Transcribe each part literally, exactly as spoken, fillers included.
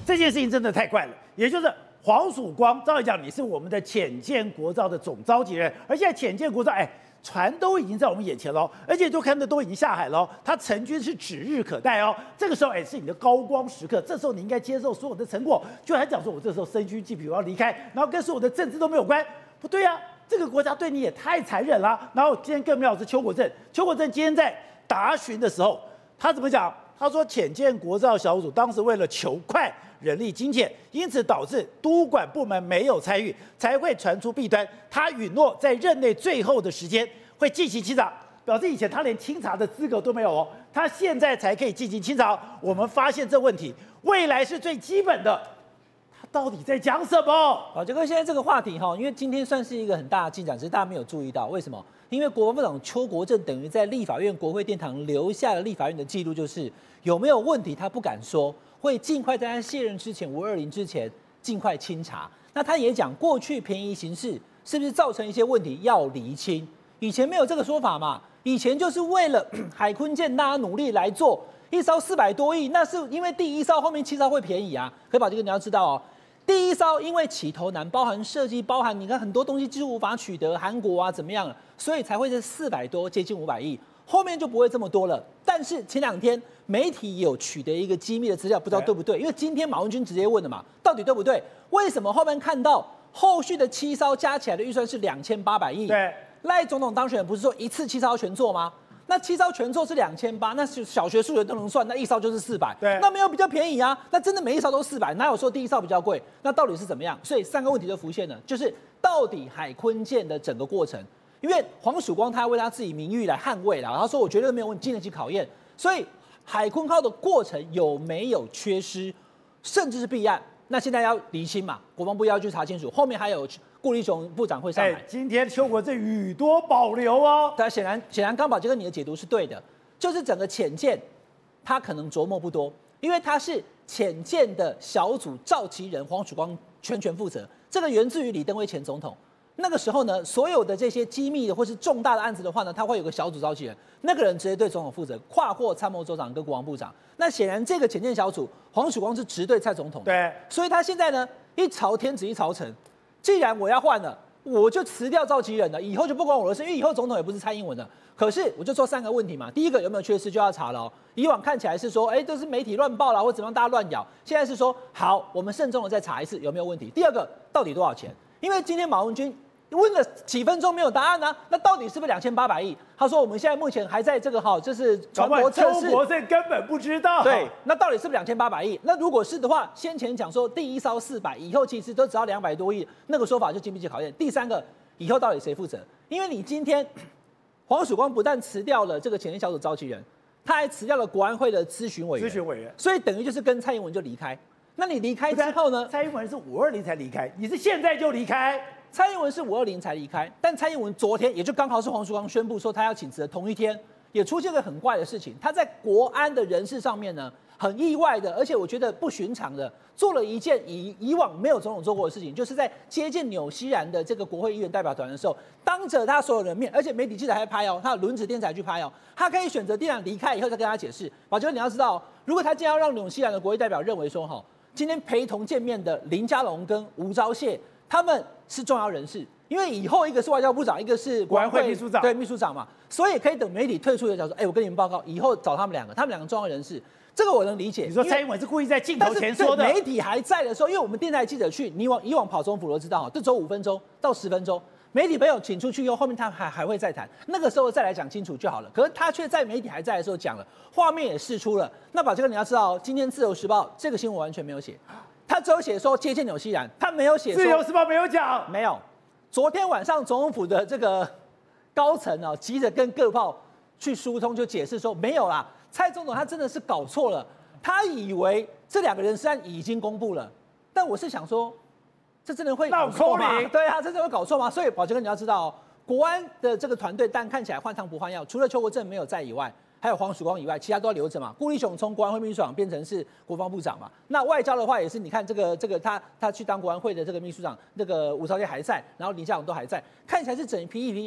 这件事情真的太怪了。也就是黄曙光，照理讲你是我们的潜舰国造的总召集人，而现在潜舰国造，哎，船都已经在我们眼前了，而且都看的都已经下海了，它成军是指日可待哦。这个时候，哎，是你的高光时刻，这时候你应该接受所有的成果。就还讲说，我这时候身躯既疲，我要离开，然后跟所有的政治都没有关，不对啊，这个国家对你也太残忍了。然后今天更妙的是邱国正，邱国正今天在答询的时候，他怎么讲？他说，潜舰国造小组当时为了求快。人力精简，因此导致督管部门没有参与，才会传出弊端。他允诺在任内最后的时间会进行清查，表示以前他连清查的资格都没有哦，他现在才可以进行清查。我们发现这问题，未来是最基本的。他到底在讲什么？ 好，杰哥，现在这个话题哈，因为今天算是一个很大的进展，只是大家没有注意到，为什么？因为国防部长邱国正等于在立法院国会殿堂留下了立法院的记录，就是有没有问题他不敢说。会尽快在他卸任之前，五二零之前尽快清查。那他也讲，过去便宜行事是不是造成一些问题要厘清？以前没有这个说法嘛？以前就是为了海鲲舰，大家努力来做，一艘四百多亿，那是因为第一艘后面七艘会便宜啊。可宝这个你要知道哦，第一艘因为起头难，包含设计，包含你看很多东西几乎无法取得，韩国啊怎么样，所以才会是四百多，接近五百亿。后面就不会这么多了。但是前两天媒体有取得一个机密的资料，不知道对不对？因为今天马文君直接问了嘛，到底对不对？为什么后面看到后续的七艘加起来的预算是两千八百亿？ 对， 赖总统当选人不是说一次七艘全做吗？那七艘全做是两千八，那小学数学都能算，那一艘就是四百， 对， 那没有比较便宜啊？那真的每一艘都四百，哪有说第一艘比较贵？那到底是怎么样？所以三个问题就浮现了，就是到底海鲲舰的整个过程。因为黄曙光他要为他自己名誉来捍卫啦，他说我绝对没有问题，经得起考验。所以海鲲号的过程有没有缺失，甚至是弊案，那现在要厘清嘛，国防部要去查清楚。后面还有顾立雄部长会上来。 哎，今天邱国正语多保留哦。 但显然显然刚宝杰哥你的解读是对的，就是整个潜舰他可能琢磨不多，因为他是潜舰的小组召集人黄曙光全权负责，这个源自于李登辉前总统。那个时候呢，所有的这些机密的或是重大的案子的话呢，他会有个小组召集人，那个人直接对总统负责，跨过参谋首长跟国防部长。那显然这个潜舰小组，黄曙光是直对蔡总统的， 对， 所以他现在呢一朝天子一朝臣，既然我要换了，我就辞掉召集人了，以后就不关我的事，因为以后总统也不是蔡英文的。可是我就说三个问题嘛，第一个有没有缺失就要查了、哦。以往看起来是说，哎，都是媒体乱报啦，或怎么样大家乱咬，现在是说好，我们慎重的再查一次有没有问题。第二个，到底多少钱？因为今天马文君问了几分钟没有答案呢、啊？那到底是不是两千八百亿？他说我们现在目前还在这个哈，就是船舶测试。 邱国正根本不知道。 对，那到底是不是两千八百亿？那如果是的话，先前讲说第一艘四百，以后其实都只要两百多亿，那个说法就经不起考验。第三个，以后到底谁负责？因为你今天黄曙光不但辞掉了这个潜舰小组召集人，他还辞掉了国安会的咨询委员。 咨询委员， 所以等于就是跟蔡英文就离开。那你离开之后呢？ 蔡英文是五二零才离开，你是现在就离开。 蔡英文是五二零才离开，但蔡英文昨天也就刚好是黄曙光宣布说他要请辞的同一天，也出现了很怪的事情。他在国安的人事上面呢，很意外的，而且我觉得不寻常的，做了一件以以往没有总统做过的事情，就是在接见纽西兰的这个国会议员代表团的时候，当着他所有人面，而且媒体记者还拍哦，他的轮值电视台去拍哦，他可以选择店长离开以后再跟他解释。宝杰，你要知道，如果他今天要让纽西兰的国会代表认为说哈，今天陪同见面的林佳龙跟吴钊燮他们是重要人士。因为以后一个是外交部长，一个是国安会秘书长， 对秘书长嘛，所以可以等媒体退出的讲说，哎，我跟你们报告，以后找他们两个，他们两个重要人士，这个我能理解。 你说蔡英文是故意在镜头前说的？ 媒体还在的时候，因为我们电台记者去，你往以往跑总府都知道哈，这走五分钟到十分钟，媒体朋友请出去以后，后面他还还会再谈，那个时候再来讲清楚就好了。可是他却在媒体还在的时候讲了，画面也释出了。那把这个你要知道，今天自由时报这个新闻完全没有写，他只有写说接见纽西兰，他没有写。 自由时报没有讲， 没有。昨天晚上总统府的这个高层啊，急着跟各报去疏通，就解释说没有啦，蔡总统他真的是搞错了，他以为这两个人虽然已经公布了，但我是想说，这真的会搞错吗？对啊，这真的会搞错吗？所以宝杰哥你要知道、哦，国安的这个团队，但看起来换汤不换药，除了邱国正没有在以外，还有黄曙光以外，其他都要留着嘛。顾立雄从国安会秘书长变成是国防部长嘛。那外交的话也是，你看这个这个他他去当国安会的这个秘书长，那个吴钊燮还在，然后林佳龙都还在，看起来是整一批一批人。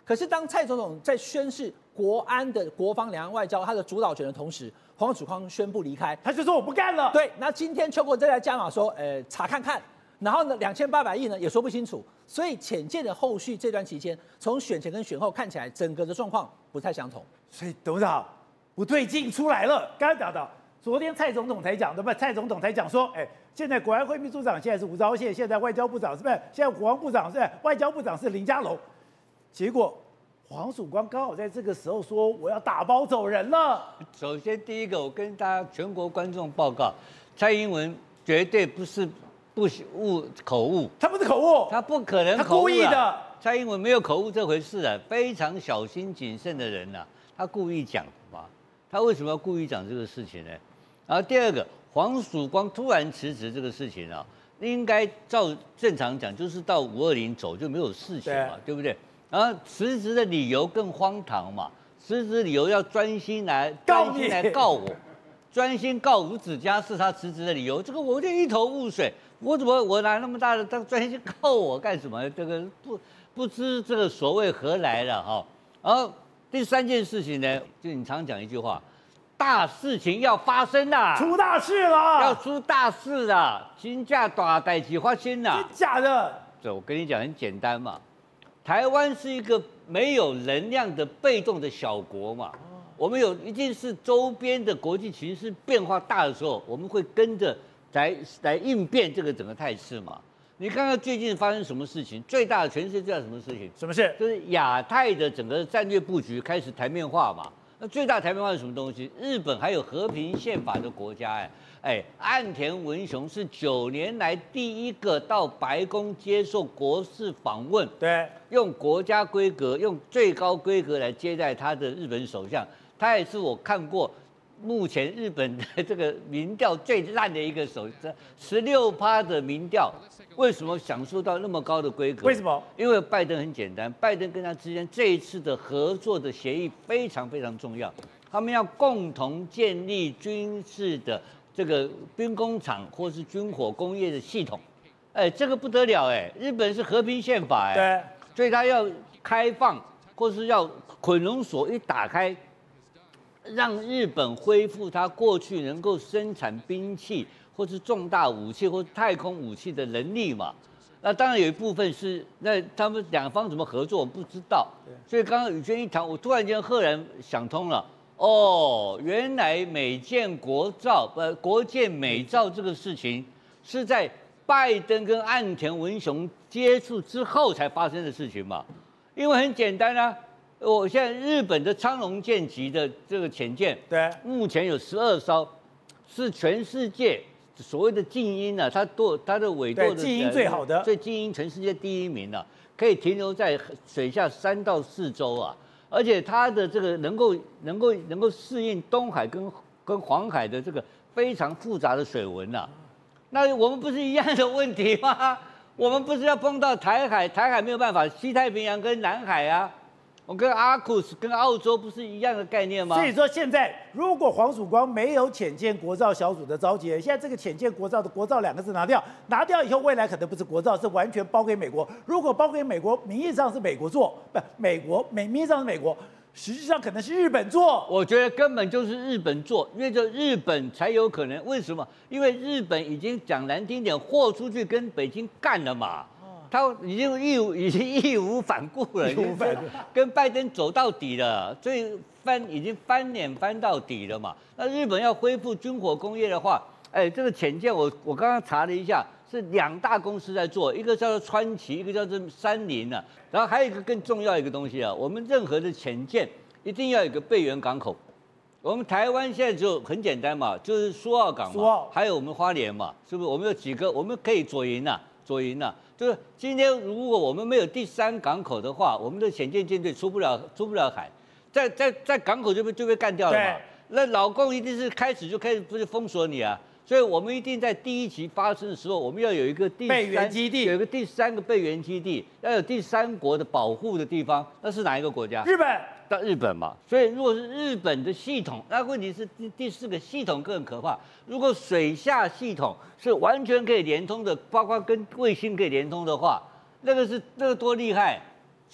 可是当蔡总统在宣示国安的国防两岸外交他的主导权的同时，黄曙光宣布离开， 他就说我不干了。 对，那今天邱国正在加码说，呃，查看看，然后呢，两千八百亿呢也说不清楚，所以浅见的后续这段期间，从选前跟选后看起来，整个的状况不太相同。 所以董事长不对劲出来了。刚才讲到，昨天蔡总统才讲的，不，蔡总统才讲说，哎，现在国安会秘书长现在是吴钊燮，现在外交部长是不是？现在国防部长是外交部长是林佳龙，结果。黄曙光刚好在这个时候说：“我要打包走人了。” 首先，第一个，我跟大家全国观众报告，蔡英文绝对不是不误口误， 他不是口误， 他不可能他口误故意的。 蔡英文没有口误这回事啊，非常小心谨慎的人呐、啊，他故意讲嘛。他为什么要故意讲这个事情呢？然后第二个，黄曙光突然辞职这个事情啊，应该照正常讲，就是到五二零走就没有事情嘛， 对, 对不对？然后辞职的理由更荒唐嘛，辞职理由要专心来专心来告我，专心告吴子嘉是他辞职的理由，这个我就一头雾水。我怎么我拿那么大的当专心告我干什么？这个不不知这个所谓何来了哈。然后第三件事情呢，就你常讲一句话，大事情要发生啦， 出大事了， 要出大事啦，金价大代志发生啦， 真假的？ 对，我跟你讲很简单嘛。台湾是一个没有能量的被动的小国嘛，我们有一定是周边的国际形势变化大的时候，我们会跟着来来应变这个整个态势嘛。你看看最近发生什么事情？最大的全世界最大什么事情？ 什么事？ 就是亚太的整个战略布局开始台面化嘛。那最大台面化是什么东西？日本还有和平宪法的国家、欸，哎。哎，岸田文雄是九年来第一个到白宫接受国事访问， 对， 用国家规格、用最高规格来接待他的日本首相。他也是我看过目前日本的这个民调最烂的一个首相，十六趴的民调，为什么享受到那么高的规格？ 为什么？因为拜登很简单，拜登跟他之间这一次的合作的协议非常非常重要，他们要共同建立军事的。这个兵工厂或是军火工业的系统，哎，这个不得了哎！日本是和平宪法哎， 对， 所以他要开放或是要捆龙锁一打开，让日本恢复它过去能够生产兵器或是重大武器或是太空武器的能力嘛。那当然有一部分是那他们两方怎么合作我不知道，所以刚刚宇轩一谈，我突然间赫然想通了。哦，原来美建国造，呃，国建美造这个事情是在拜登跟岸田文雄接触之后才发生的事情嘛？因为很简单啊，我现在日本的昌隆舰级的这个潜舰， 对， 目前有十二艘，是全世界所谓的静音啊，它舵它的尾舵的静音最好的， 最静音全世界第一名啊，可以停留在水下三到四周啊。而且它的这个能够能够能够适应东海跟跟黄海的这个非常复杂的水文呐、啊，那我们不是一样的问题吗？我们不是要碰到台海，台海没有办法，西太平洋跟南海啊，我跟阿库斯跟澳洲不是一样的概念吗？ 所以说现在如果黄曙光没有浅见国造小组的召集人，现在这个浅见国造的国造两个字拿掉，拿掉以后，未来可能不是国造，是完全包给美国。如果包给美国，名义上是美国做，不，美国美名义上是美国，实际上可能是日本做。 我觉得根本就是日本做，因为这日本才有可能。为什么？因为日本已经讲难听点，豁出去跟北京干了嘛。他已经义无已经义无反顾了， 义无反顾， 跟拜登走到底了，所以翻已经翻脸翻到底了嘛。那日本要恢复军火工业的话，哎，这个潜舰我我刚刚查了一下，是两大公司在做，一个叫做川崎，一个叫做三菱啊。然后还有一个更重要一个东西啊，我们任何的潜舰一定要有一个备援港口。我们台湾现在就很简单嘛，就是苏澳港嘛，还有我们花莲嘛，是不是？我们有几个，我们可以左营啊，左营啊。就是今天，如果我们没有第三港口的话，我们的潜舰舰队出不了出不了海，在在在港口就被就被干掉了嘛。那老共一定是开始就开始不是封锁你啊，所以我们一定在第一期发生的时候，我们要有一个第备援基地， 有一个第三个备援基地，要有第三国的保护的地方，那是哪一个国家？ 日本。 到日本嘛，所以如果是日本的系统，那问题是第第四个系统更可怕。如果水下系统是完全可以连通的，包括跟卫星可以连通的话，那个是那个多厉害！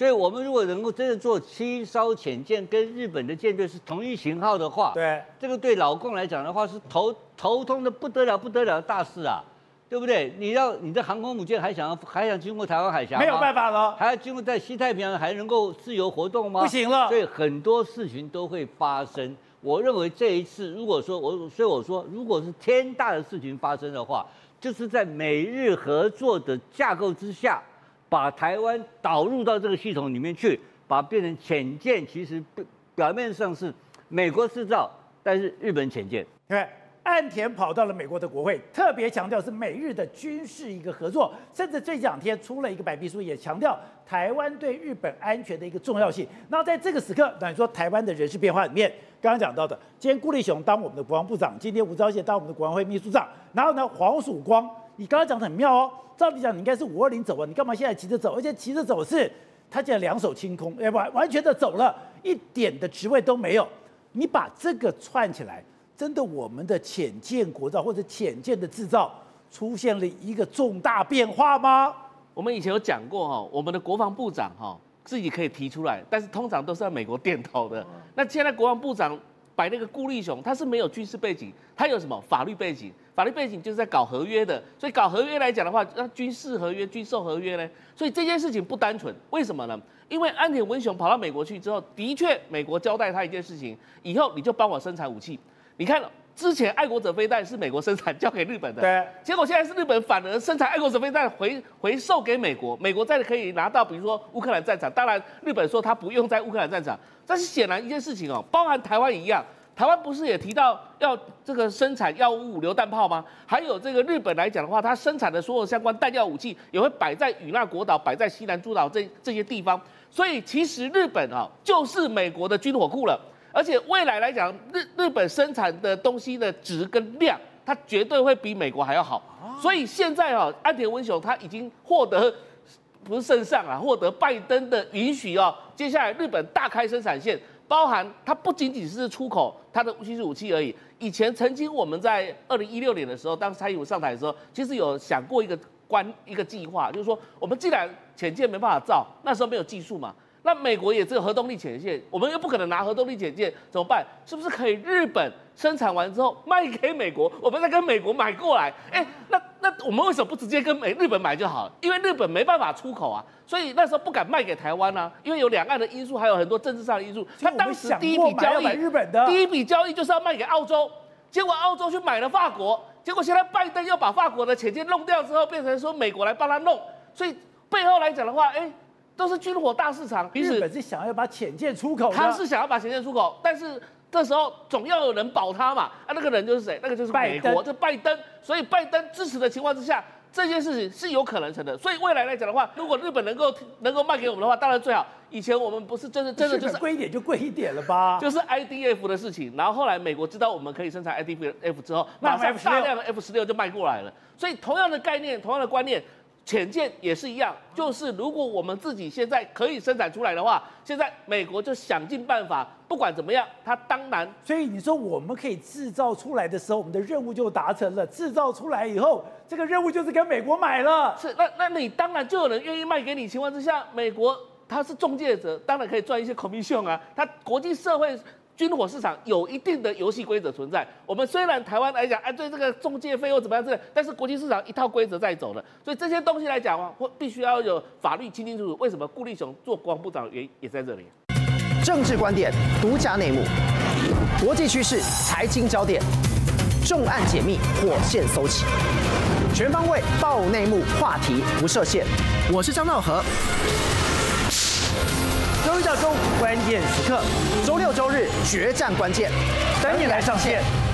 所以我们如果能够真的做七艘潜舰，跟日本的舰队是同一型号的话， 对， 这个对老共来讲的话是头头痛的不得了不得了的大事啊，对不对？你要你的航空母舰还想要还想经过台湾海峡吗？ 没有办法了， 还要经过在西太平洋还能够自由活动吗？ 不行了。 所以很多事情都会发生。我认为这一次，如果说我，所以我说，如果是天大的事情发生的话，就是在美日合作的架构之下，把台湾导入到这个系统里面去，把它变成潜舰，其实表面上是美国制造，但是日本潜舰。 对，岸田跑到了美国的国会，特别强调是美日的军事一个合作，甚至这两天出了一个白皮书，也强调台湾对日本安全的一个重要性。那在这个时刻，那你说台湾的人事变化里面，刚刚讲到的，今天顾立雄当我们的国防部长，今天吴钊燮当我们的国安会秘书长，然后呢，黄曙光，你刚刚讲的很妙哦，照理讲你应该是五二零走啊，你干嘛现在急着走？而且急着走是，他竟然两手清空，哎，完完全的走了，一点的职位都没有。你把这个串起来，真的我们的潜舰国造或者潜舰的制造出现了一个重大变化吗？ 我们以前有讲过哈，我们的国防部长哈自己可以提出来，但是通常都是要美国点头的。那现在国防部长摆那个顾立雄，他是没有军事背景，他有什么法律背景？法律背景就是在搞合约的，所以搞合约来讲的话，那军事合约、军售合约呢？所以这件事情不单纯，为什么呢？因为岸田文雄跑到美国去之后，的确美国交代他一件事情，以后你就帮我生产武器。你看之前爱国者飞弹是美国生产交给日本的， 对， 结果现在是日本反而生产爱国者飞弹回回售给美国，美国再可以拿到，比如说乌克兰战场。当然，日本说他不用在乌克兰战场，但是显然一件事情哦，包含台湾一样，台湾不是也提到要这个生产药物、榴弹炮吗？还有这个日本来讲的话，它生产的所有相关弹药武器也会摆在与那国岛、摆在西南诸岛这这些地方，所以其实日本啊就是美国的军火库了。而且未来来讲，日日本生产的东西的值跟量，它绝对会比美国还要好。所以现在啊，岸田文雄他已经获得不是圣上啊，获得拜登的允许哦。接下来日本大开生产线，包含它不仅仅是出口它的军事武器而已。以前曾经我们在二零一六年的时候，当蔡英文上台的时候，其实有想过一个关一个计划，就是说我们既然潜舰没办法造，那时候没有技术嘛。那美国也只有核动力潜舰，我们又不可能拿核动力潜舰，怎么办？是不是可以日本生产完之后卖给美国，我们再跟美国买过来？哎，那那我们为什么不直接跟美日本买就好了？因为日本没办法出口啊，所以那时候不敢卖给台湾啊，因为有两岸的因素，还有很多政治上的因素。他当时第一笔交易， 日本的第一笔交易就是要卖给澳洲，结果澳洲去买了法国，结果现在拜登又把法国的潜舰弄掉之后，变成说美国来帮他弄，所以背后来讲的话，哎。都是军火大市场， 日本是想要把潜舰出口的， 他是想要把潜舰出口，但是这时候总要有人保他嘛，啊，那个人就是谁？那个就是美国，就拜登。所以拜登支持的情况之下，这件事情是有可能成的。所以未来来讲的话，如果日本能够能够卖给我们的话，当然最好。以前我们不是真的真的就是贵一点就贵一点了吧？ 就是 I D F 的事情，然后后来美国知道我们可以生产 I D F 之后，马上大量的 F 十六就卖过来了。所以同样的概念，同样的观念。潜舰也是一样，就是如果我们自己现在可以生产出来的话，现在美国就想尽办法，不管怎么样，它当然。 所以你说我们可以制造出来的时候，我们的任务就达成了；制造出来以后，这个任务就是跟美国买了。 是，那那你当然就有人愿意卖给你情况之下，美国它是中介者，当然可以赚一些 commission 啊。它国际社会。军火市场有一定的游戏规则存在。我们虽然台湾来讲，哎，对这个中介费或怎么样之类，但是国际市场一套规则在走的，所以这些东西来讲的话，或必须要有法律清清楚楚。为什么顾立雄做国防部长的原因也在这里？ 政治观点、独家内幕、国际趋势、财经焦点，重案解密，火线搜起，全方位爆内幕，话题不设限。我是张道和。 周一到周五关键时刻， 周六周日决战关键， 等你来上线。